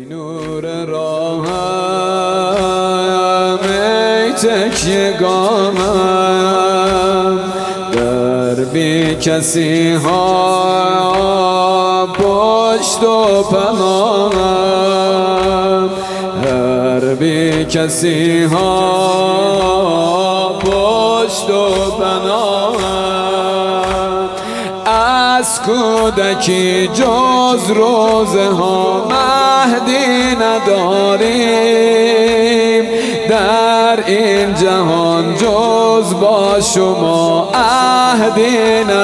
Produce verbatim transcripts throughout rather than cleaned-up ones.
نور راهم ای تکیه‌گاهم در بی کسی ها پشت و پناهم هر بی کسی ها پشت و پناهم از کودکی جز روزه ها مهدی نداریم در این جهان جز با شما عهدی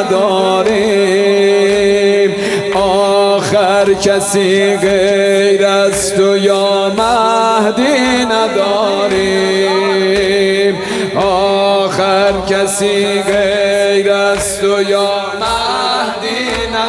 نداریم آخر کسی غیر از تو یا مهدی نداریم آخر کسی غیر از تو یا مهدی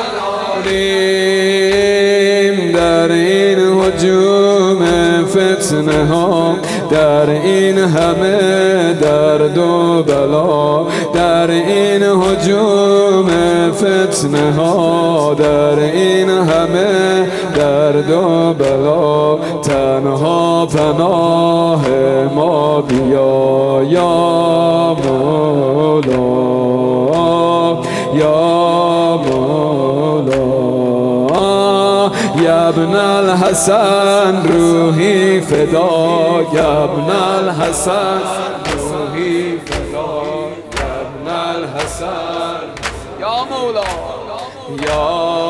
نداریم در این هجوم فتنه ها در این همه درد و بلا در این هجوم فتنه ها در این همه درد و بلا تنها پناه ما بیا یا مولا یا مولا یا ابن الحسن روحی فدا یا ابن الحسن روحی فدا یا ابن الحسن یا مولا یا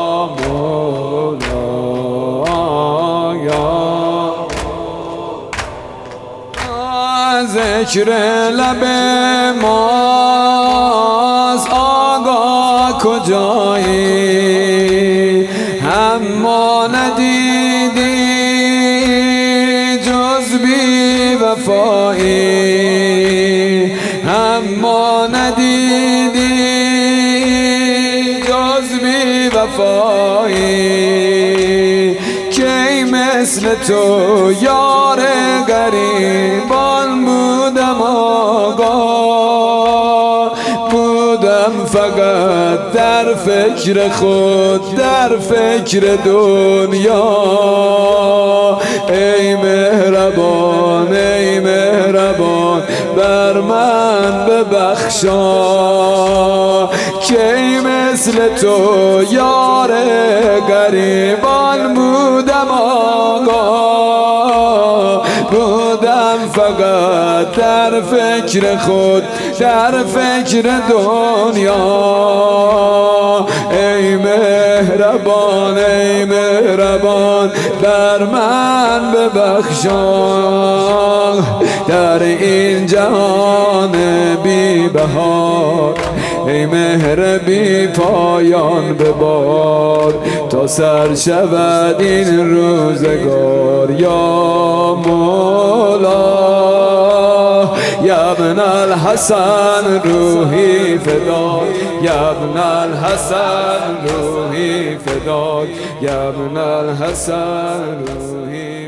مولا یا ذکر لب ماست آقا کجایی اما ندیدی جز بی وفایی اما ندیدی جز بی وفایی کی مثل تو یار گریبان بودم آقا بودم فقط در فکر خود در فکر دنیا ای مهربان ای مهربان بر من ببخشا کی مثل تو یار گریبان بودم آقا بودم فقط در فکر خود در فکر دنیا ای مهربان ای مهربان بر من ببخشا در این جهان بی بهار ای مهر بی پایان ببار تا سر شود این روزگار یا مولا یا ابن الحسن روحی فدا یا ابن الحسن روحی فدا یا ابن الحسن روحی